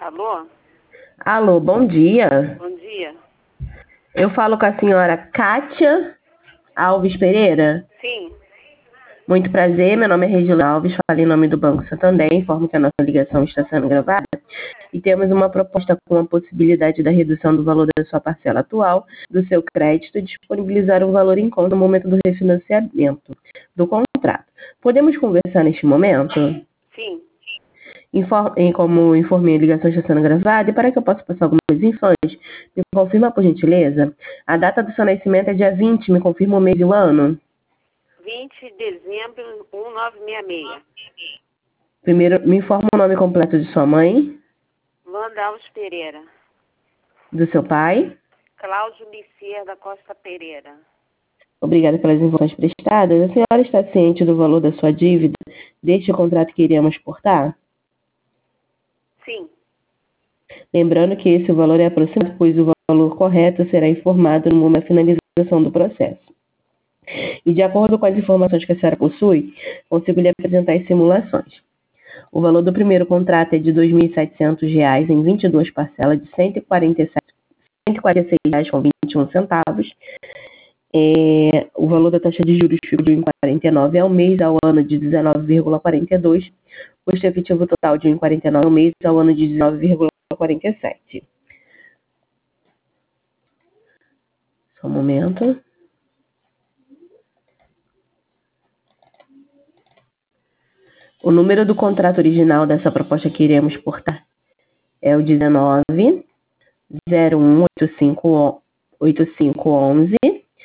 Alô? Alô, bom dia. Bom dia. Eu falo com a senhora Kátia Alves Pereira. Sim. Muito prazer, meu nome é Regina Alves, falo em nome do Banco Santander, informo que a nossa ligação está sendo gravada e temos uma proposta com a possibilidade da redução do valor da sua parcela atual, do seu crédito e disponibilizar um valor em conta no momento do refinanciamento do contrato. Podemos conversar neste momento? Sim. Como informei, a ligação está sendo gravada e para que eu possa passar algumas informações, me confirma por gentileza? A data do seu nascimento é dia 20, me confirma o mês e o ano? 20 de dezembro, 1966. Primeiro, me informa o nome completo de sua mãe, Wanda Alves Pereira. do seu pai. Cláudio Licer da Costa Pereira. Obrigada pelas informações prestadas. A senhora está ciente do valor da sua dívida deste contrato que iremos portar? Sim. Lembrando que esse valor é aproximado, pois o valor correto será informado no momento da finalização do processo. E de acordo com as informações que a senhora possui, consigo lhe apresentar as simulações. O valor do primeiro contrato é de R$ 2.700 em 22 parcelas de R$ 146,21. O valor da taxa de juros fica de 1,49 ao mês, ao ano de 19,42. Custo efetivo total de 1,49 ao mês, ao ano de 19,47. Só um momento. O número do contrato original dessa proposta que iremos portar é o 19 01 8511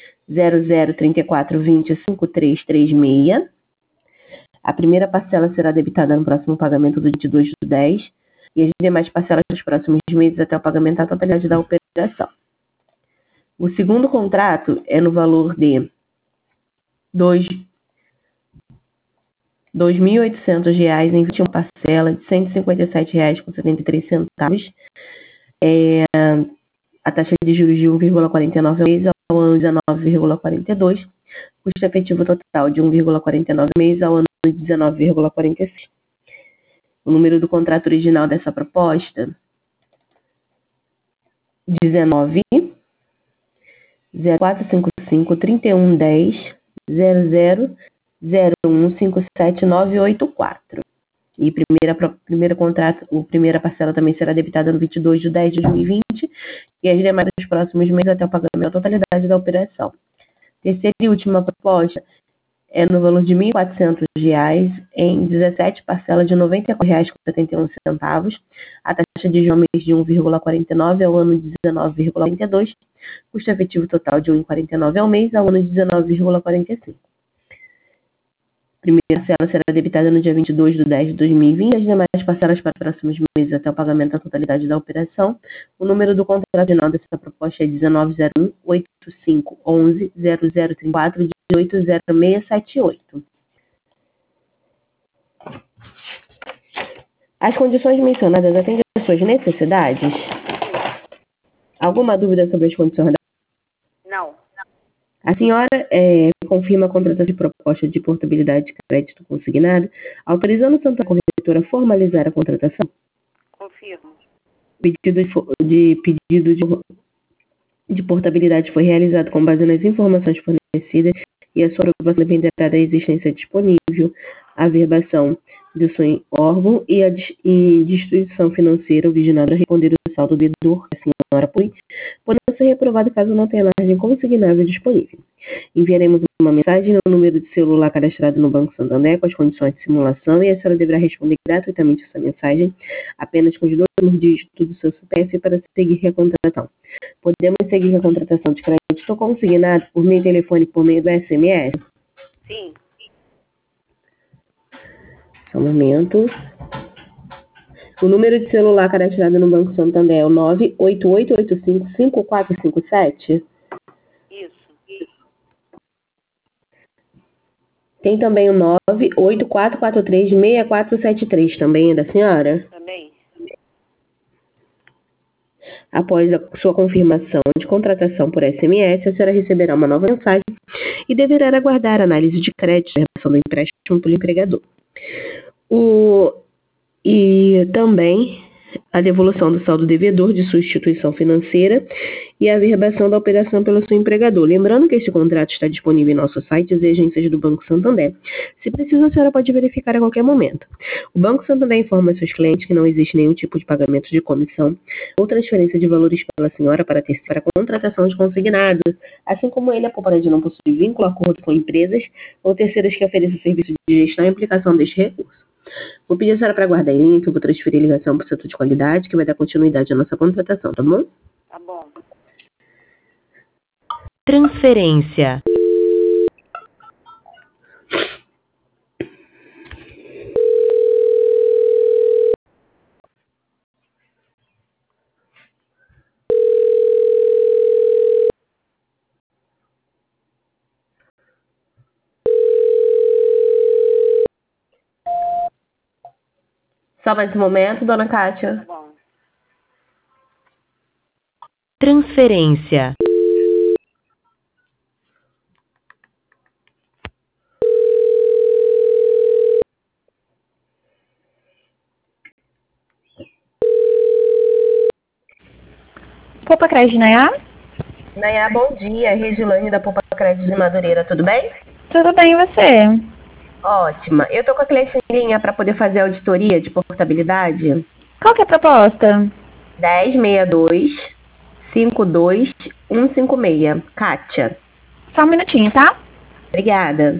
0034 20 5336. A primeira parcela será debitada no próximo pagamento do 22/10 e as demais parcelas dos próximos meses até o pagamento da totalidade da operação. O segundo contrato é no valor de R$ 2.800 em 21 parcelas de R$ 157,73. A taxa de juros de 1,49 ao mês, ao ano 19,42. Custo efetivo total de 1,49 ao mês, ao ano 19,46. O número do contrato original dessa proposta, 19 0455 3110 000157 E primeira parcela também será debitada no 22/10/2020 e as demais dos próximos meses até o pagamento da totalidade da operação. Terceira e última proposta é no valor de R$ 1.400 em 17 parcelas de R$ 94,71. A taxa de juros de 1,49 ao ano de 19,42. Custo efetivo total de 1,49 ao mês, ao ano de 19,45. A primeira parcela será debitada no dia 22/10/2020, as demais parcelas para os próximos meses até o pagamento da totalidade da operação. O número do contrato original dessa proposta é 1901 8511 0034 180678. As condições mencionadas atendem às suas necessidades? Alguma dúvida sobre as condições? Não. A senhora confirma a contratação de proposta de portabilidade de crédito consignado, autorizando tanto a corretora a formalizar a contratação? Confirmo. Pedido de portabilidade foi realizado com base nas informações fornecidas e a sua aprovação dependerá da existência disponível, a verbação do seu órgão e a instituição financeira originada a responder o saldo do devedor que a senhora possui, podendo ser reprovado caso não tenha margem consignável disponível. Enviaremos uma mensagem no número de celular cadastrado no Banco Santander com as condições de simulação e a senhora deverá responder gratuitamente essa mensagem apenas com os 2 últimos dígitos do seu CPF para seguir a contratação. Podemos seguir a contratação de crédito consignado por meio de telefone por meio do SMS? Sim. Só um momento. O número de celular cadastrado no Banco Santander é o 988855457. Isso. Tem também o 984436473, também é da senhora? Também. Após a sua confirmação de contratação por SMS, a senhora receberá uma nova mensagem e deverá aguardar a análise de crédito e redação do empréstimo pelo empregador. E também a devolução do saldo devedor de sua instituição financeira e a averbação da operação pelo seu empregador. Lembrando que este contrato está disponível em nossos sites e agências do Banco Santander. Se precisa, a senhora pode verificar a qualquer momento. O Banco Santander informa seus clientes que não existe nenhum tipo de pagamento de comissão ou transferência de valores pela senhora para a contratação de consignados, assim como ele, a poupança não possui vínculo, acordo com empresas ou terceiros que ofereçam serviço de gestão e aplicação deste recurso. Vou pedir a senhora para aguardar em linha, que eu vou transferir a ligação para o setor de qualidade, que vai dar continuidade à nossa contratação, tá bom? Tá bom. Transferência. Só mais um momento, dona Kátia. Tá bom. Transferência. Poupa Crédito Nayá? Nayá, bom dia. Regilane da Poupa Crédito de Madureira, tudo bem? Tudo bem, e você? Ótima. Eu tô com a cliente em linha para poder fazer a auditoria de portabilidade. Qual que é a proposta? 1062-52156. Kátia. Só um minutinho, tá? Obrigada.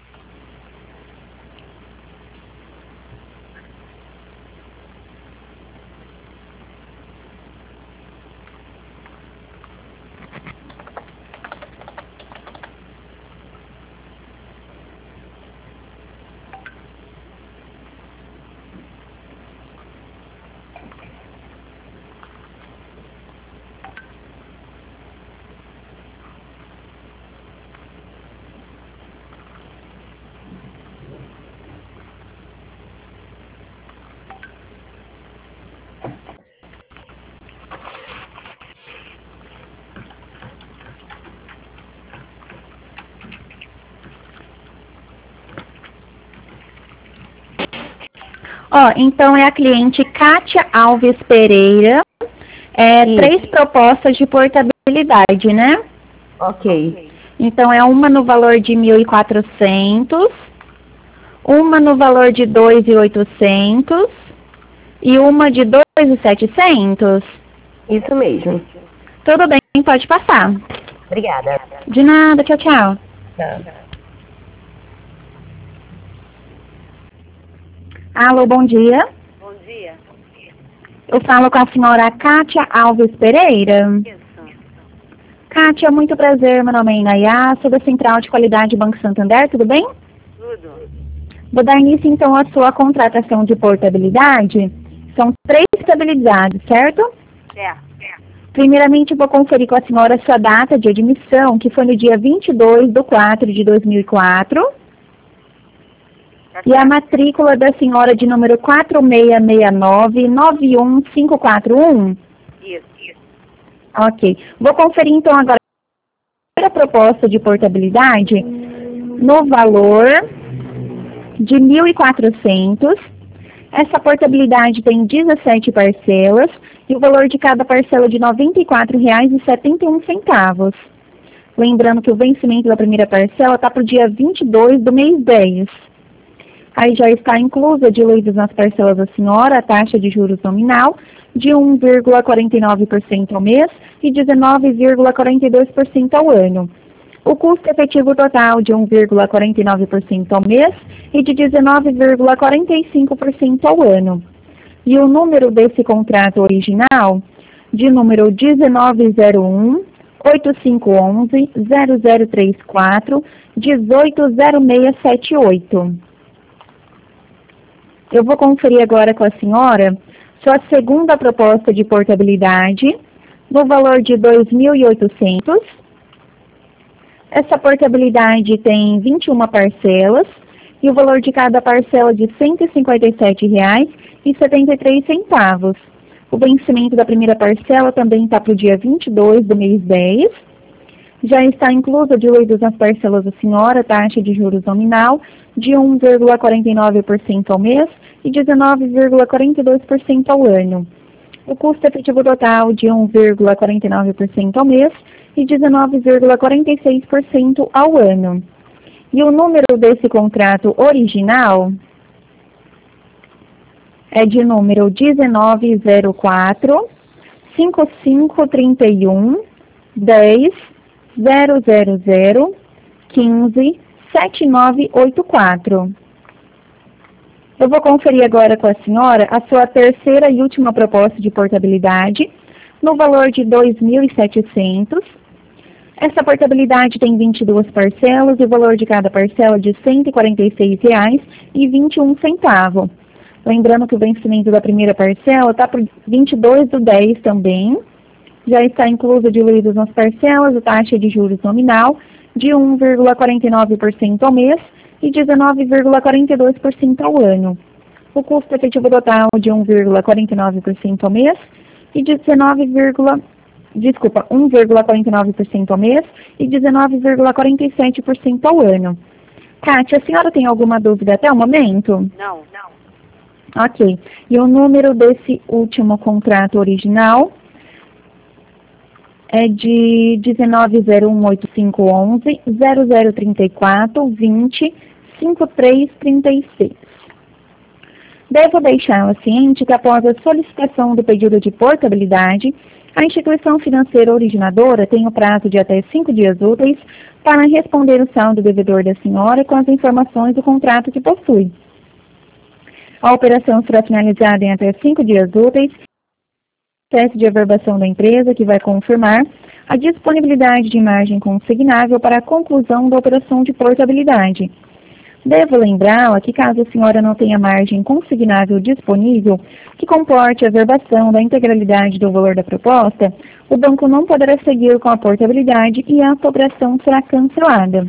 Ó, então é a cliente Kátia Alves Pereira. Isso. 3 propostas de portabilidade, né? Ok. Então é uma no valor de 1.400, uma no valor de 2.800 e uma de 2.700. Isso mesmo. Tudo bem, pode passar. Obrigada. De nada, tchau, tchau. Tá. Alô, bom dia. Bom dia. Eu falo com a senhora Kátia Alves Pereira. Isso. Kátia, muito prazer. Meu nome é Inayá, sou da Central de Qualidade Banco Santander, tudo bem? Tudo. Vou dar início, então, à sua contratação de portabilidade. São 3 estabilidades, certo? É. Primeiramente, vou conferir com a senhora sua data de admissão, que foi no dia 22/4/2004. E a matrícula da senhora de número 4669-91541. Isso. Ok. Vou conferir, então, agora a proposta de portabilidade no valor de 1.400. Essa portabilidade tem 17 parcelas e o valor de cada parcela de R$ 94,71. Lembrando que o vencimento da primeira parcela está para o dia 22 do mês 10. Aí já está inclusa, diluídas nas parcelas da senhora, a taxa de juros nominal de 1,49% ao mês e 19,42% ao ano. O custo efetivo total de 1,49% ao mês e de 19,45% ao ano. E o número desse contrato original, de número 1901-8511-0034-180678. Eu vou conferir agora com a senhora sua segunda proposta de portabilidade, no valor de 2.800. Essa portabilidade tem 21 parcelas e o valor de cada parcela de R$ 157,73. O vencimento da primeira parcela também está para o dia 22 do mês 10. Já está inclusa, diluídos nas parcelas da senhora, taxa de juros nominal de 1,49% ao mês e 19,42% ao ano. O custo efetivo total de 1,49% ao mês e 19,46% ao ano. E o número desse contrato original é de número 1904 5531 10 000 15 7984. Eu vou conferir agora com a senhora a sua terceira e última proposta de portabilidade, no valor de R$ 2.700. Essa portabilidade tem 22 parcelas e o valor de cada parcela de R$ 146,21. Lembrando que o vencimento da primeira parcela está por 22/10 também. Já está incluso diluídos nas parcelas a taxa de juros nominal de 1,49% ao mês e 19,42% ao ano. O custo efetivo total de 1,49% ao mês e 1,49% ao mês e 19,47% ao ano. Kátia, a senhora tem alguma dúvida até o momento? Não. Ok. E o número desse último contrato original é de 19018511 0034 20 5336. Devo deixá-la ciente que após a solicitação do pedido de portabilidade, a instituição financeira originadora tem o prazo de até 5 dias úteis para responder o saldo devedor da senhora com as informações do contrato que possui. A operação será finalizada em até 5 dias úteis, processo de averbação da empresa que vai confirmar a disponibilidade de margem consignável para a conclusão da operação de portabilidade. Devo lembrá-la que caso a senhora não tenha margem consignável disponível que comporte a averbação da integralidade do valor da proposta, o banco não poderá seguir com a portabilidade e a operação será cancelada.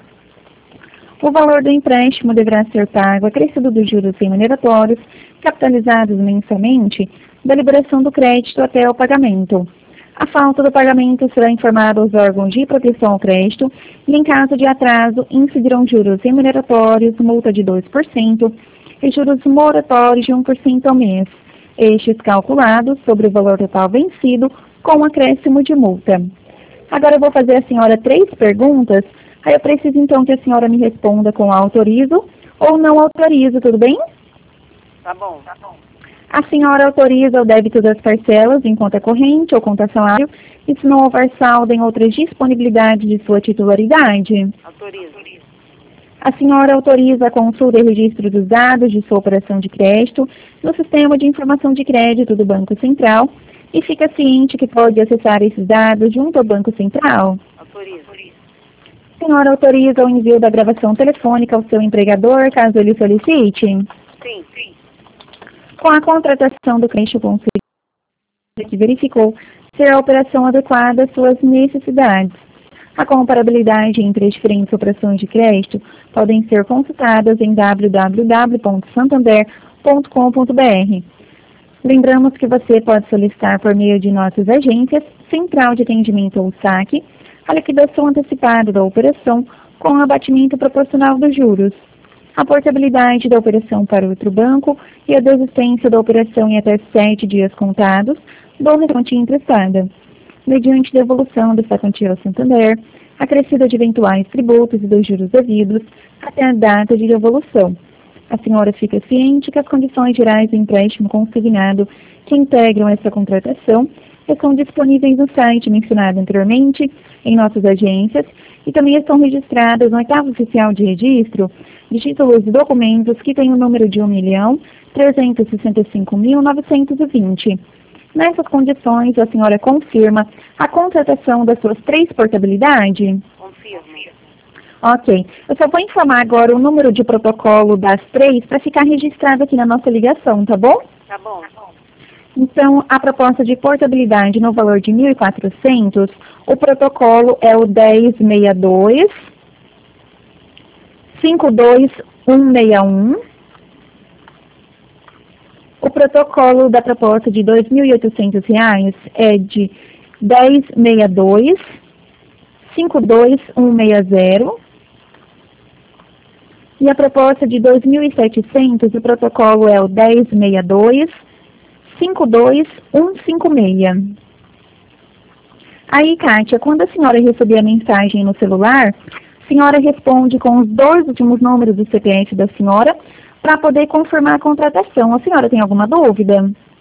O valor do empréstimo deverá ser pago acrescido dos juros remuneratórios, capitalizados mensalmente, da liberação do crédito até o pagamento. A falta do pagamento será informada aos órgãos de proteção ao crédito e, em caso de atraso, incidirão juros remuneratórios, multa de 2% e juros moratórios de 1% ao mês, estes calculados sobre o valor total vencido com acréscimo de multa. Agora eu vou fazer à senhora 3 perguntas, aí eu preciso então que a senhora me responda com autorizo ou não autorizo, tudo bem? Tá bom. A senhora autoriza o débito das parcelas em conta corrente ou conta salário e se não houver saldo em outras disponibilidades de sua titularidade? Autorizo. A senhora autoriza a consulta e registro dos dados de sua operação de crédito no Sistema de Informação de Crédito do Banco Central e fica ciente que pode acessar esses dados junto ao Banco Central? Autorizo. A senhora autoriza o envio da gravação telefônica ao seu empregador, caso ele solicite? Sim. Com a contratação do crédito consignado que verificou ser a operação adequada às suas necessidades. A comparabilidade entre as diferentes operações de crédito podem ser consultadas em www.santander.com.br. Lembramos que você pode solicitar por meio de nossas agências, Central de Atendimento ou SAC, a liquidação antecipada da operação com abatimento proporcional dos juros, a portabilidade da operação para outro banco e a desistência da operação em até 7 dias contados da quantia emprestada, mediante devolução dessa quantia ao Santander, acrescida de eventuais tributos e dos juros devidos até a data de devolução. A senhora fica ciente que as condições gerais do empréstimo consignado que integram essa contratação estão disponíveis no site mencionado anteriormente, em nossas agências, e também estão registradas no oitavo oficial de registro de títulos e documentos que tem o número de 1.365.920. Nessas condições, a senhora confirma a contratação das suas 3 portabilidades? Confirmo. Ok. Eu só vou informar agora o número de protocolo das 3 para ficar registrado aqui na nossa ligação, tá bom? Tá bom. Então, a proposta de portabilidade no valor de 1.400, o protocolo é o 1062 52161. O protocolo da proposta de R$ 2.800 é de 1062 52160. E a proposta de 2.700, o protocolo é o 1062 52156. Aí, Kátia, quando a senhora receber a mensagem no celular, a senhora responde com os 2 últimos números do CPF da senhora para poder confirmar a contratação. A senhora tem alguma dúvida?